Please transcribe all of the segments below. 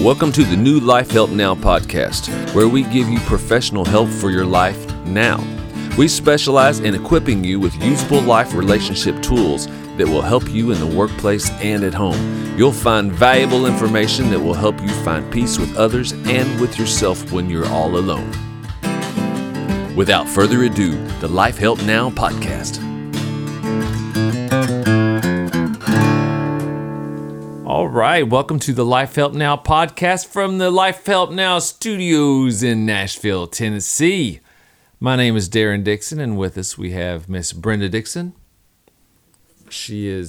Welcome to the New Life Help Now podcast, where we give you professional help for your life now. We specialize in equipping you with usable life relationship tools that will help you in the workplace and at home. You'll find valuable information that will help you find peace with others and with yourself when you're all alone. Without further ado, the Life Help Now podcast. All right, welcome to the Life Help Now podcast from the Life Help Now studios in Nashville, Tennessee. My name is Darren Dixon, and with us we have Miss Brenda Dixon. She is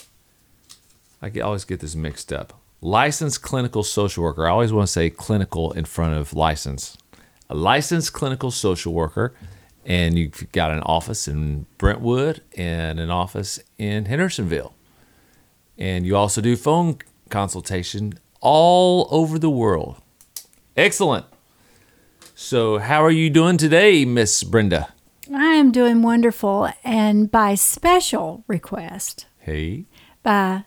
I always get this mixed up, licensed clinical social worker. I always want to say clinical in front of license. A licensed clinical social worker, and you've got an office in Brentwood and an office in Hendersonville. And you also do phone consultation all over the world. Excellent. So how are you doing today, Miss Brenda? I am doing wonderful, and by special request, like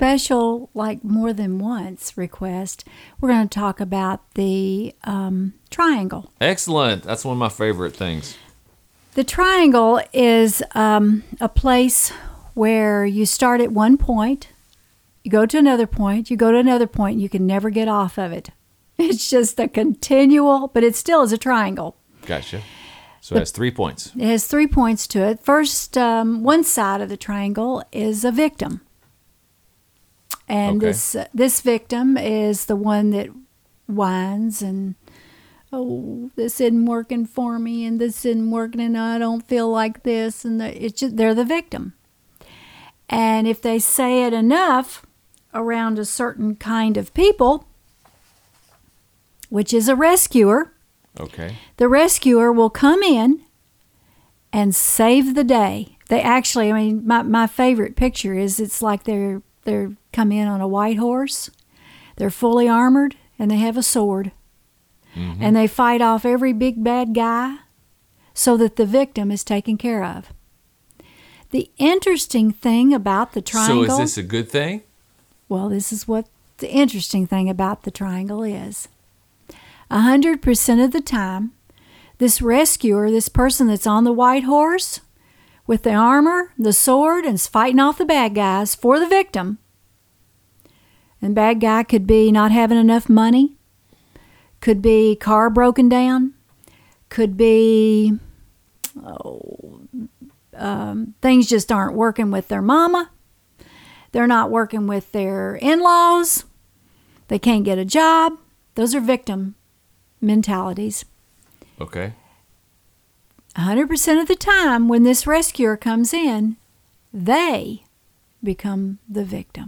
more than once request, we're going to talk about the triangle. Excellent. That's one of my favorite things. The triangle is a place where you start at one point, you go to another point, you go to another point, and you can never get off of it. It's just a continual, but it still is a triangle. Gotcha. So it has 3 points. It has 3 points to it. First, one side of the triangle is a victim. And okay. this victim is the one that whines and, oh, this isn't working for me, and this isn't working, and I don't feel like this. And they're the victim. And if they say it enough around a certain kind of people, which is a rescuer, okay, the rescuer will come in and save the day. They actually, my favorite picture is it's like they're come in on a white horse. They're fully armored and they have a sword. Mm-hmm. And they fight off every big bad guy so that the victim is taken care of. The interesting thing about the triangle... So is this a good thing? Well, this is what the interesting thing about the triangle is. 100% of the time, this rescuer, this person that's on the white horse with the armor, the sword, and is fighting off the bad guys for the victim. And bad guy could be not having enough money, could be car broken down, could be things just aren't working with their mama. They're not working with their in-laws. They can't get a job. Those are victim mentalities. Okay. 100% of the time when this rescuer comes in, they become the victim.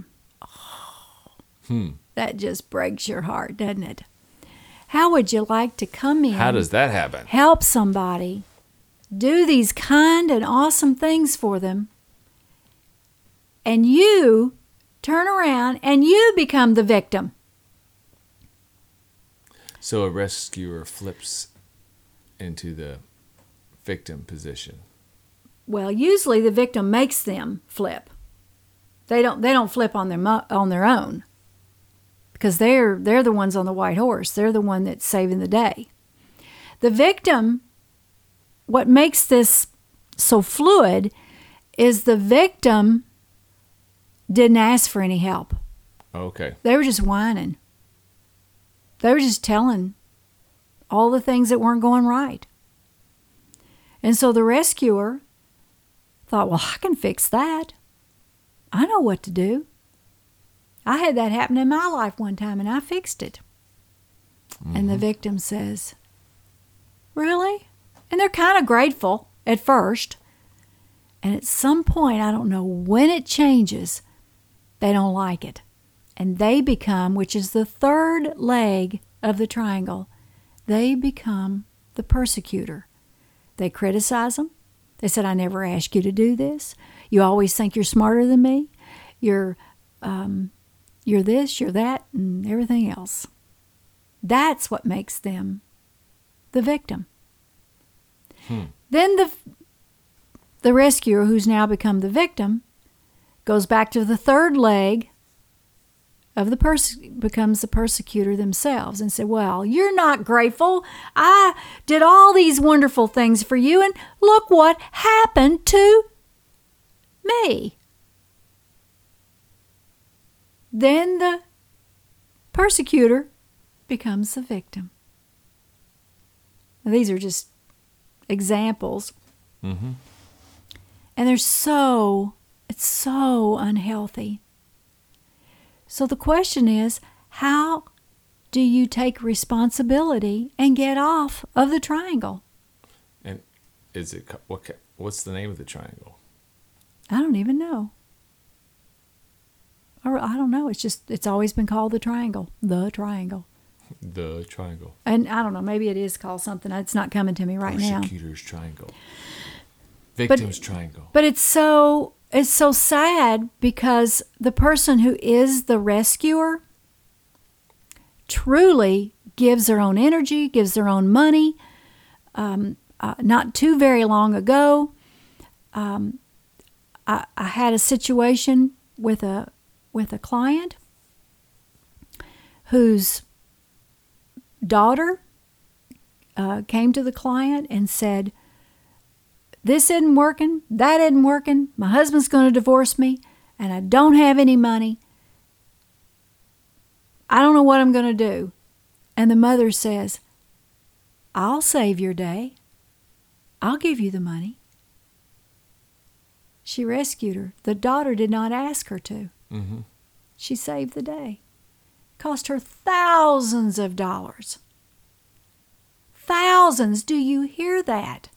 That just breaks your heart, doesn't it? How would you like to come in? How does that happen? Help somebody, do these kind and awesome things for them, and you turn around and you become the victim? So a rescuer flips into the victim position. Well, usually the victim makes them flip. They don't flip on their own, because they're the ones on the white horse. They're the one that's saving the day. The victim, what makes this so fluid is the victim didn't ask for any help. Okay. They were just whining. They were just telling all the things that weren't going right. And so the rescuer thought, well, I can fix that. I know what to do. I had that happen in my life one time, and I fixed it. Mm-hmm. And the victim says, really? And they're kind of grateful at first. And at some point, I don't know when it changes, they don't like it. And they become, which is the third leg of the triangle, they become the persecutor. They criticize them. They said, I never asked you to do this. You always think you're smarter than me. You're this, you're that, and everything else. That's what makes them the victim. Then the rescuer, who's now become the victim, goes back to the third leg of the becomes the persecutor themselves and said, well, you're not grateful. I did all these wonderful things for you, and look what happened to me. Then the persecutor becomes the victim. Now, these are just examples. Mm-hmm. And it's so unhealthy. So the question is, how do you take responsibility and get off of the triangle? And what's the name of the triangle? I don't even know. Or I don't know. It's always been called the triangle. The triangle. The triangle. And I don't know. Maybe it is called something. It's not coming to me right now. Persecutor's triangle. Victim's triangle. But it's so sad because the person who is the rescuer truly gives their own energy, gives their own money. Not too very long ago, I had a situation with a client whose daughter came to the client and said, this isn't working, that isn't working, my husband's going to divorce me, and I don't have any money. I don't know what I'm going to do. And the mother says, I'll save your day. I'll give you the money. She rescued her. The daughter did not ask her to. Mm-hmm. She saved the day. Cost her thousands of dollars. Thousands. Do you hear that?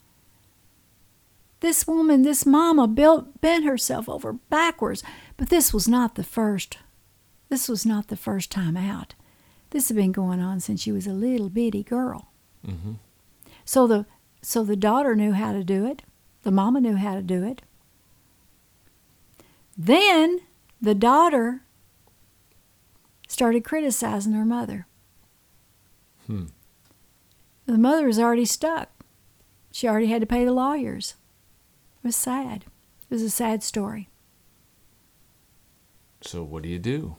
This woman, this mama bent herself over backwards. But this was not the first. This was not the first time out. This had been going on since she was a little bitty girl. Mm-hmm. So the daughter knew how to do it. The mama knew how to do it. Then the daughter started criticizing her mother. The mother was already stuck. She already had to pay the lawyers. It was sad. It was a sad story. So what do you do?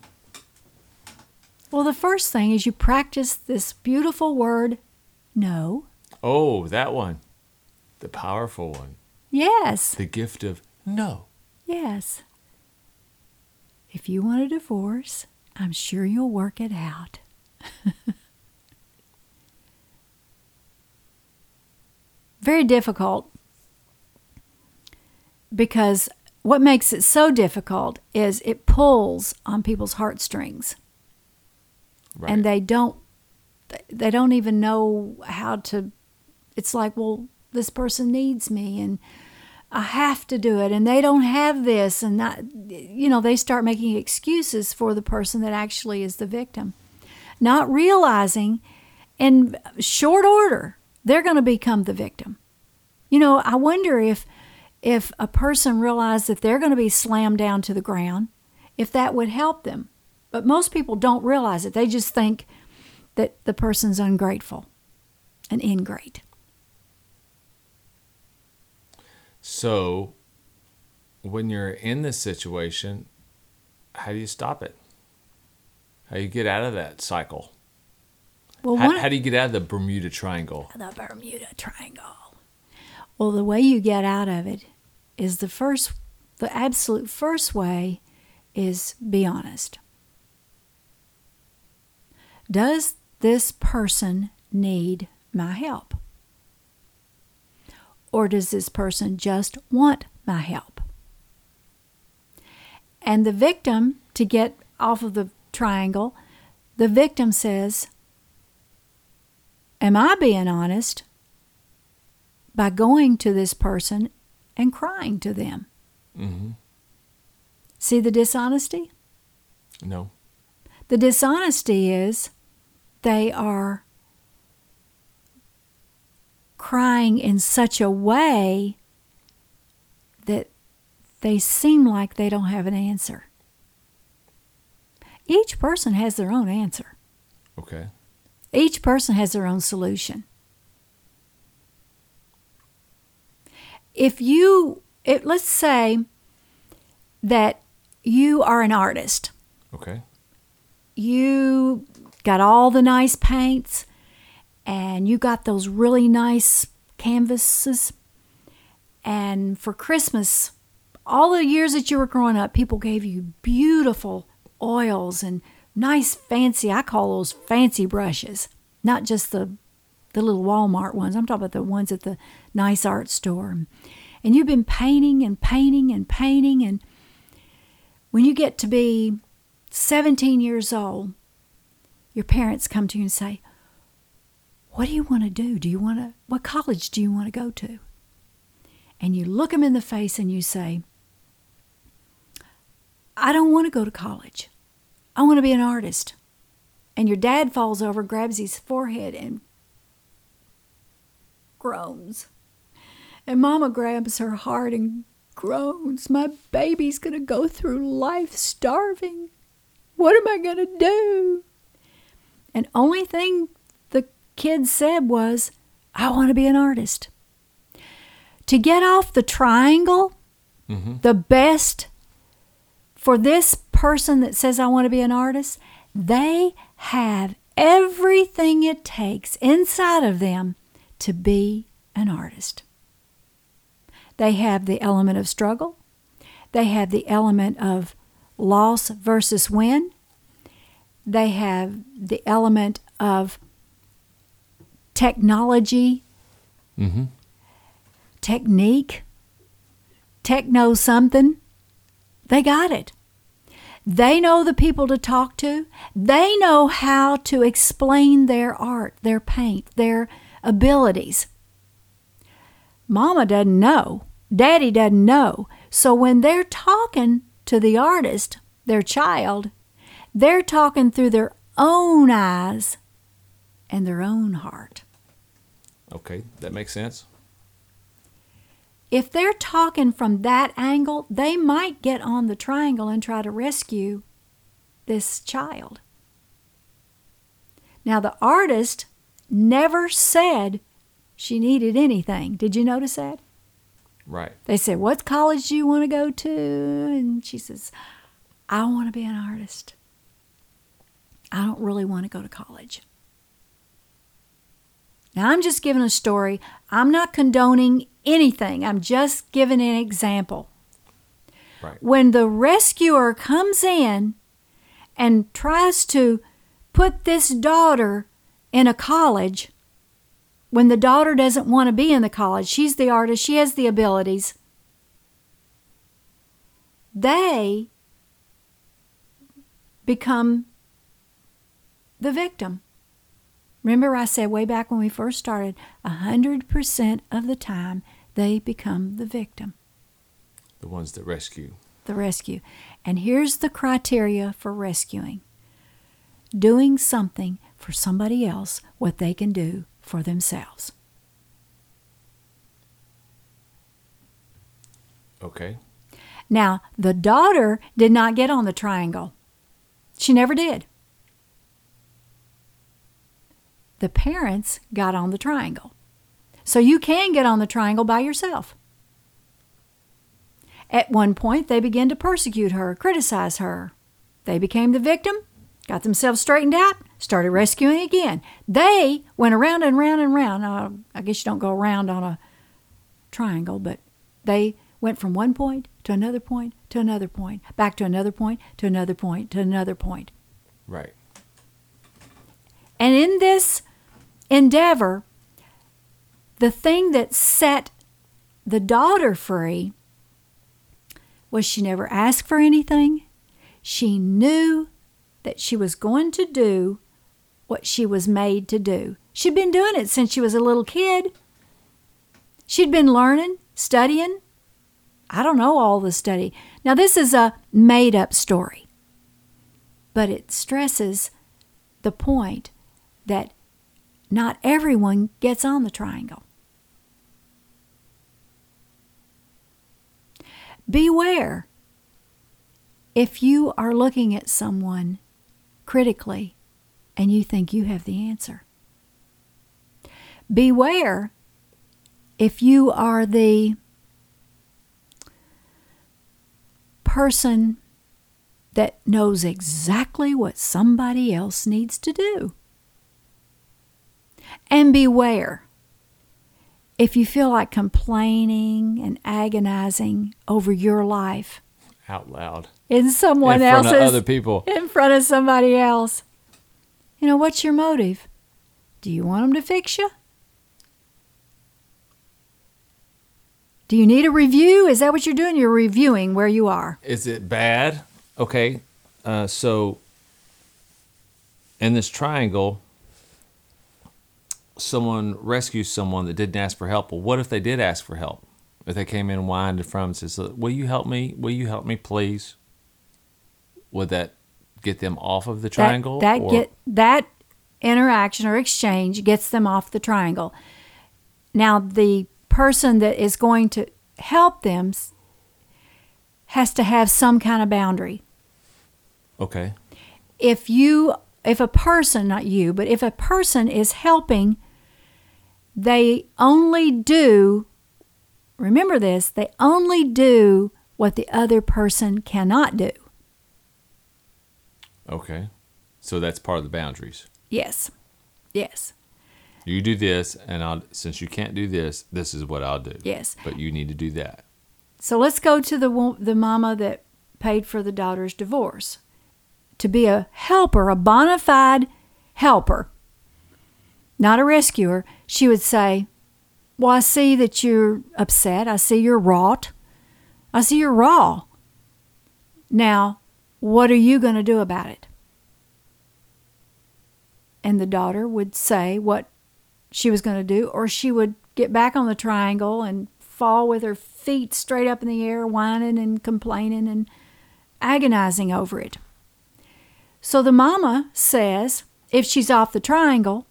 Well, the first thing is you practice this beautiful word, no. Oh, that one. The powerful one. Yes. The gift of no. Yes. If you want a divorce, I'm sure you'll work it out. Very difficult, because what makes it so difficult is it pulls on people's heartstrings. Right. And they don't even know how to, it's like, well, this person needs me and I have to do it, and they don't have this, and they start making excuses for the person that actually is the victim, not realizing in short order they're going to become the victim. I wonder if a person realized that they're going to be slammed down to the ground, if that would help them. But most people don't realize it. They just think that the person's ungrateful and ingrate. So, when you're in this situation, how do you stop it? How do you get out of that cycle? Well, how do you get out of the Bermuda Triangle? The Bermuda Triangle. Well, the way you get out of it is the absolute first way is be honest. Does this person need my help? Or does this person just want my help? And the victim, to get off of the triangle, the victim says, am I being honest by going to this person and crying to them? Mm-hmm. See the dishonesty? No. The dishonesty is they are crying in such a way that they seem like they don't have an answer. Each person has their own answer. Okay. Each person has their own solution. Let's say that you are an artist Okay. You got all the nice paints, and you got those really nice canvases. And for Christmas, all the years that you were growing up, people gave you beautiful oils and nice fancy, I call those fancy brushes, not just the little Walmart ones. I'm talking about the ones at the nice art store. And you've been painting and painting and painting. And when you get to be 17 years old, your parents come to you and say, what do you want to do? What college do you want to go to? And you look them in the face and you say, I don't want to go to college. I want to be an artist. And your dad falls over, grabs his forehead, and groans. And Mama grabs her heart and groans. My baby's going to go through life starving. What am I going to do? And only thing the kid said was, I want to be an artist. To get off the triangle, the best for this person that says, I want to be an artist, they have everything it takes inside of them to be an artist. They have the element of struggle. They have the element of loss versus win. They have the element of technology, technique, techno something. They got it. They know the people to talk to. They know how to explain their art, their paint, their abilities. Mama doesn't know. Daddy doesn't know. So when they're talking to the artist, their child, they're talking through their own eyes and their own heart. Okay, that makes sense. If they're talking from that angle, they might get on the triangle and try to rescue this child. Now, the artist never said she needed anything. Did you notice that? Right. They said, what college do you want to go to? And she says, I want to be an artist. I don't really want to go to college. Now, I'm just giving a story. I'm not condoning anything. I'm just giving an example. Right. When the rescuer comes in and tries to put this daughter in a college, when the daughter doesn't want to be in the college, she's the artist, she has the abilities, they become the victim. Remember I said way back when we first started, 100% of the time they become the victim. The ones that rescue. The rescue. And here's the criteria for rescuing. Doing something for somebody else what they can do for themselves. Okay. Now, the daughter did not get on the triangle. She never did. The parents got on the triangle. So you can get on the triangle by yourself. At one point, they began to persecute her, criticize her. They became the victim, got themselves straightened out, started rescuing again. They went around and round and round. Now, I guess you don't go around on a triangle, but they went from one point to another point to another point, back to another point to another point to another point. Right. And in this endeavor, the thing that set the daughter free was she never asked for anything. She knew that she was going to do what she was made to do. She'd been doing it since she was a little kid. She'd been learning, studying. I don't know all the study. Now, this is a made-up story, but it stresses the point that not everyone gets on the triangle. Beware if you are looking at someone critically and you think you have the answer. Beware if you are the person that knows exactly what somebody else needs to do. And beware, if you feel like complaining and agonizing over your life Out loud. in someone In front else's, of other people. in front of somebody else, what's your motive? Do you want them to fix you? Do you need a review? Is that what you're doing? You're reviewing where you are. Is it bad? Okay. So in this triangle, someone rescues someone that didn't ask for help. Well, what if they did ask for help? If they came in and whined in front and says, will you help me? Will you help me, please? Would that get them off of the triangle? That interaction or exchange gets them off the triangle. Now, the person that is going to help them has to have some kind of boundary. Okay. If a person, not you, but if a person is helping, they only do, remember this, they only do what the other person cannot do. Okay. So that's part of the boundaries. Yes. Yes. You do this, and since you can't do this, this is what I'll do. Yes. But you need to do that. So let's go to the mama that paid for the daughter's divorce. To be a helper, a bona fide helper, not a rescuer, she would say, well, I see that you're upset. I see you're wrought. I see you're raw. Now, what are you going to do about it? And the daughter would say what she was going to do, or she would get back on the triangle and fall with her feet straight up in the air, whining and complaining and agonizing over it. So the mama says, if she's off the triangle,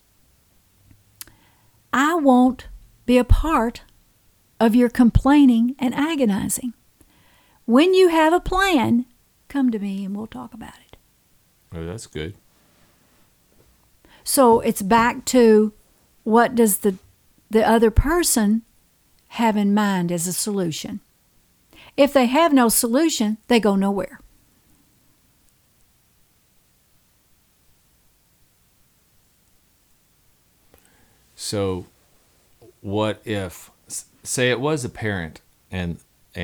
I won't be a part of your complaining and agonizing. When you have a plan, come to me and we'll talk about it. Oh, that's good. So it's back to, what does the other person have in mind as a solution? If they have no solution, they go nowhere. So what if, say it was a parent and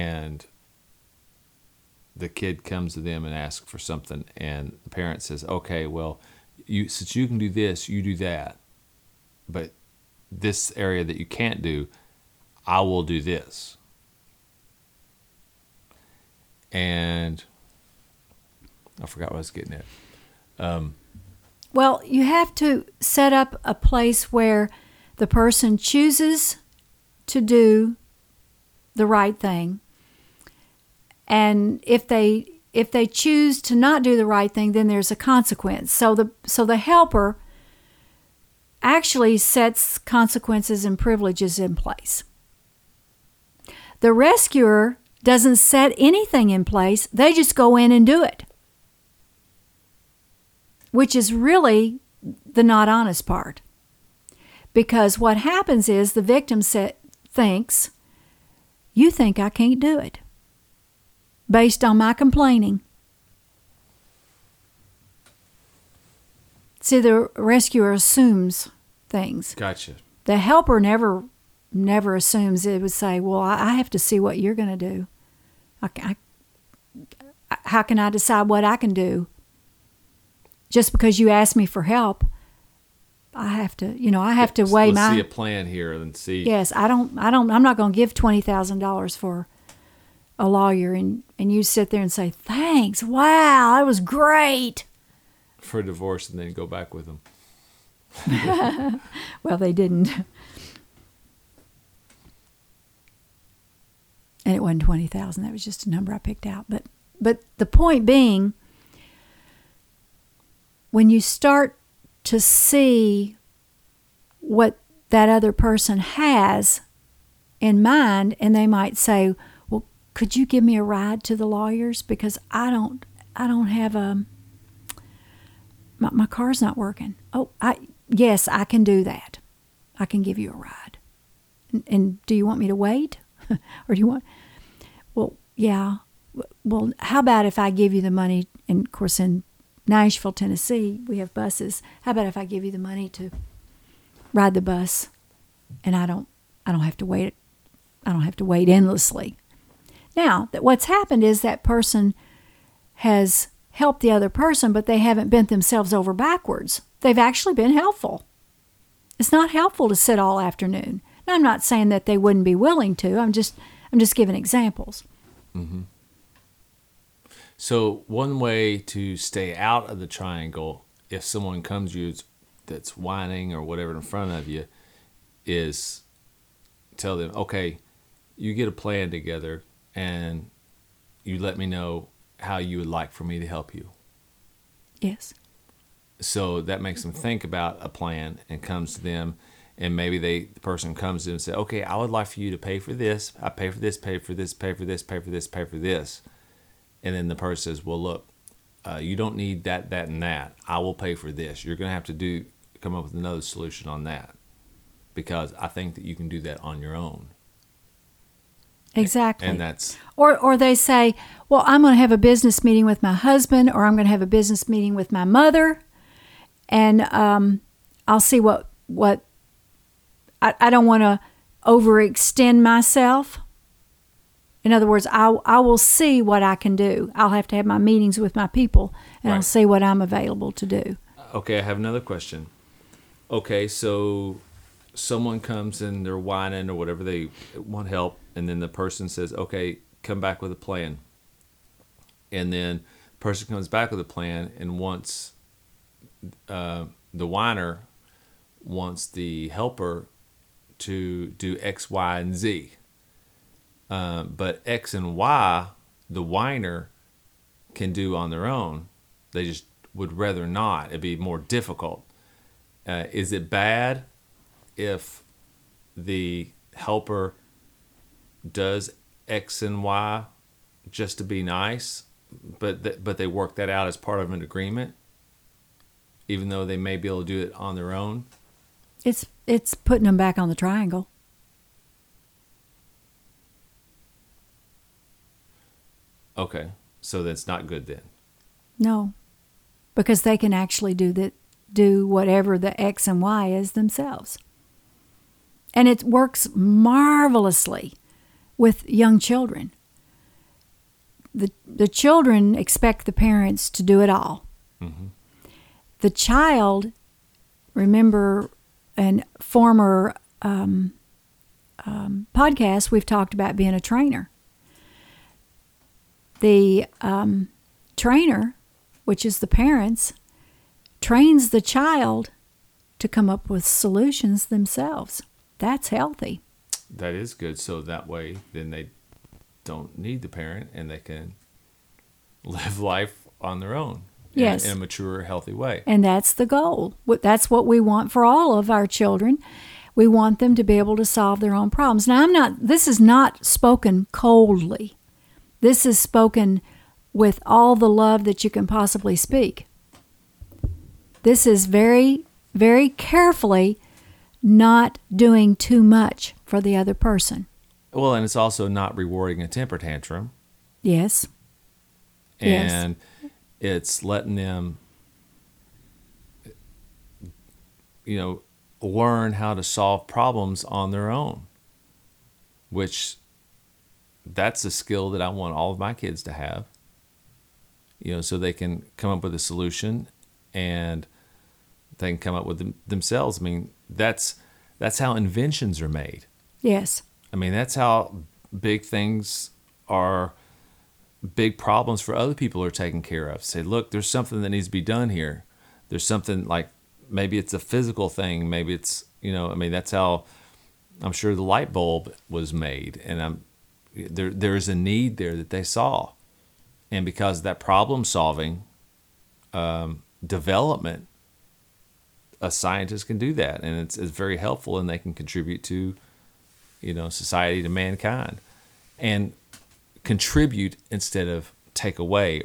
the kid comes to them and asks for something, and the parent says, okay, well, since you can do this, you do that. But this area that you can't do, I will do this. And I forgot what I was getting at. Well, you have to set up a place where the person chooses to do the right thing. And if they choose to not do the right thing, then there's a consequence. So the helper actually sets consequences and privileges in place. The rescuer doesn't set anything in place. They just go in and do it, which is really the not honest part. Because what happens is the victim thinks, you think I can't do it based on my complaining. See, the rescuer assumes things. Gotcha. The helper never assumes. It would say, well, I have to see what you're going to do. How can I decide what I can do? Just because you ask me for help, I have to weigh Let's see a plan here and see. Yes, I'm not going to give $20,000 for a lawyer and you sit there and say, thanks, wow, that was great. For a divorce and then go back with them. Well, they didn't. And it wasn't 20,000. That was just a number I picked out. But the point being, when you start to see what that other person has in mind, and they might say, well, could you give me a ride to the lawyers? Because I don't have my car's not working. Oh, yes, I can do that. I can give you a ride. And do you want me to wait? Or do you want, well, yeah, well, how about if I give you the money? And of course, in Nashville, Tennessee, we have buses. How about if I give you the money to ride the bus, and I don't have to wait. I don't have to wait endlessly. Now, what's happened is that person has helped the other person, but they haven't bent themselves over backwards. They've actually been helpful. It's not helpful to sit all afternoon. Now, I'm not saying that they wouldn't be willing to. I'm just giving examples. Mm-hmm. So one way to stay out of the triangle, if someone comes to you that's whining or whatever in front of you, is tell them, okay, you get a plan together and you let me know how you would like for me to help you. Yes. So that makes them think about a plan and comes to them, and maybe the person comes to them and says, okay, I would like for you to pay for this. I pay for this, pay for this, pay for this, pay for this, pay for this. And then the person says, well, look, you don't need that, that, and that. I will pay for this. You're going to have to come up with another solution on that, because I think that you can do that on your own. Exactly. And that's... Or they say, well, I'm going to have a business meeting with my husband, or I'm going to have a business meeting with my mother, and I'll see what I don't want to overextend myself. In other words, I will see what I can do. I'll have to have my meetings with my people, and I'll see what I'm available to do. Okay, I have another question. Okay, so someone comes and they're whining or whatever, they want help, and then the person says, okay, come back with a plan. And then the person comes back with a plan and wants, the whiner wants the helper to do X, Y, and Z. But X and Y, the whiner can do on their own. They just would rather not. It'd be more difficult. Is it bad if the helper does X and Y just to be nice, but they work that out as part of an agreement, even though they may be able to do it on their own? It's putting them back on the triangle. Okay, so that's not good then. No, because they can actually do whatever the X and Y is themselves. And it works marvelously with young children. The children expect the parents to do it all. Mm-hmm. The child, remember in former podcasts, we've talked about being a trainer. The trainer, which is the parents, trains the child to come up with solutions themselves. That's healthy. That is good. So that way, then they don't need the parent and they can live life on their own. Yes. In a mature, healthy way. And that's the goal. That's what we want for all of our children. We want them to be able to solve their own problems. Now, this is not spoken coldly. This is spoken with all the love that you can possibly speak. This is very, very carefully not doing too much for the other person. Well, and it's also not rewarding a temper tantrum. Yes. And it's letting them, learn how to solve problems on their own, which that's a skill that I want all of my kids to have, so they can come up with a solution and they can come up with them themselves. I mean, that's how inventions are made. Yes. I mean, that's how big things are, big problems for other people are taken care of. Say, look, there's something that needs to be done here. There's something like, maybe it's a physical thing. Maybe it's, that's how I'm sure the light bulb was made. And there's a need there that they saw. And because of that problem solving development, a scientist can do that. And it's very helpful, and they can contribute to, society, to mankind. And contribute instead of take away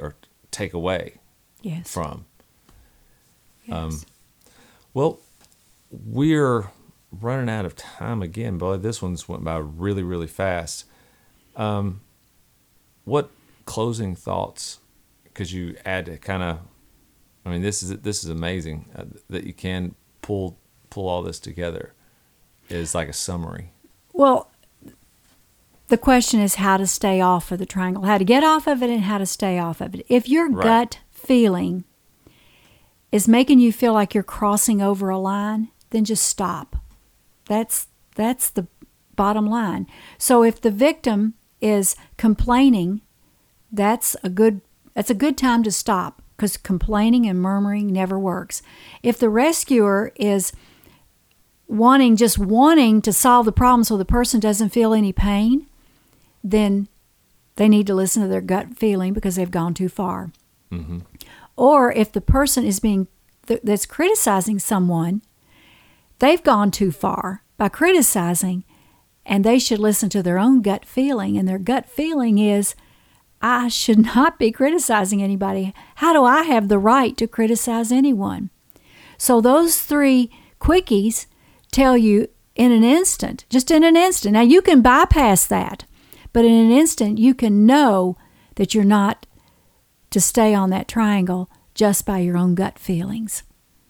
from. Yes. Well, we're running out of time again. Boy, this one's went by really, really fast. What closing thoughts, because you add to kind of, I mean, this is amazing that you can pull all this together. Is like a summary. Well, the question is how to stay off of the triangle, how to get off of it and how to stay off of it. If your gut feeling is making you feel like you're crossing over a line, then just stop. That's the bottom line. So if the victim is complaining, that's a good time to stop, because complaining and murmuring never works. If the rescuer is wanting to solve the problem so the person doesn't feel any pain, then they need to listen to their gut feeling, because they've gone too far. Mm-hmm. Or if the person is that's criticizing someone, they've gone too far by criticizing, and they should listen to their own gut feeling. And their gut feeling is, I should not be criticizing anybody. How do I have the right to criticize anyone? So those 3 quickies tell you just in an instant. Now, you can bypass that, but in an instant, you can know that you're not to stay on that triangle just by your own gut feelings.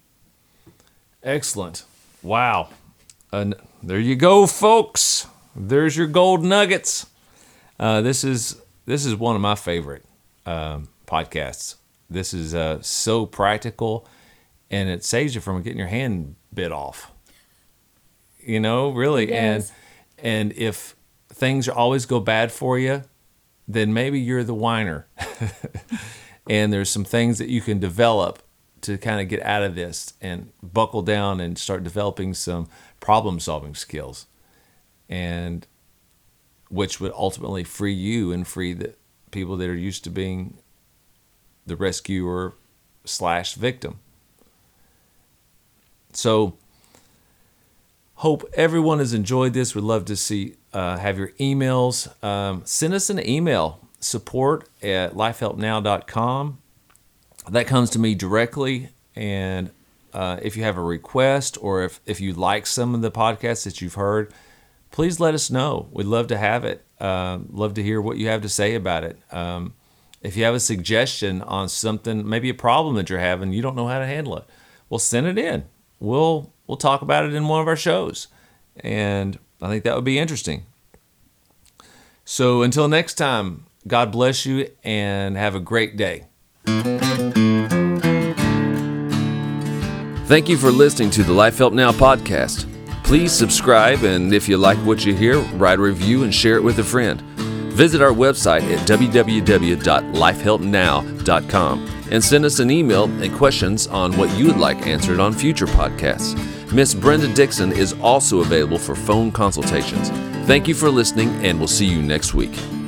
Excellent. Wow. There you go, folks. There's your gold nuggets. This is one of my favorite podcasts. This is so practical, and it saves you from getting your hand bit off. You know, really. And if things always go bad for you, then maybe you're the whiner. And there's some things that you can develop to kind of get out of this and buckle down and start developing some problem-solving skills, and which would ultimately free you and free the people that are used to being the rescuer / victim. So, hope everyone has enjoyed this. We'd love to have your emails. Send us an email, support@lifehelpnow.com. That comes to me directly. And if you have a request, or if you like some of the podcasts that you've heard, please let us know. We'd love to have it. Love to hear what you have to say about it. If you have a suggestion on something, maybe a problem that you're having, you don't know how to handle it, well, send it in. We'll talk about it in one of our shows, and I think that would be interesting. So until next time, God bless you and have a great day. Thank you for listening to the Life Help Now podcast. Please subscribe, and if you like what you hear, write a review and share it with a friend. Visit our website at www.lifehelpnow.com and send us an email and questions on what you would like answered on future podcasts. Miss Brenda Dixon is also available for phone consultations. Thank you for listening, and we'll see you next week.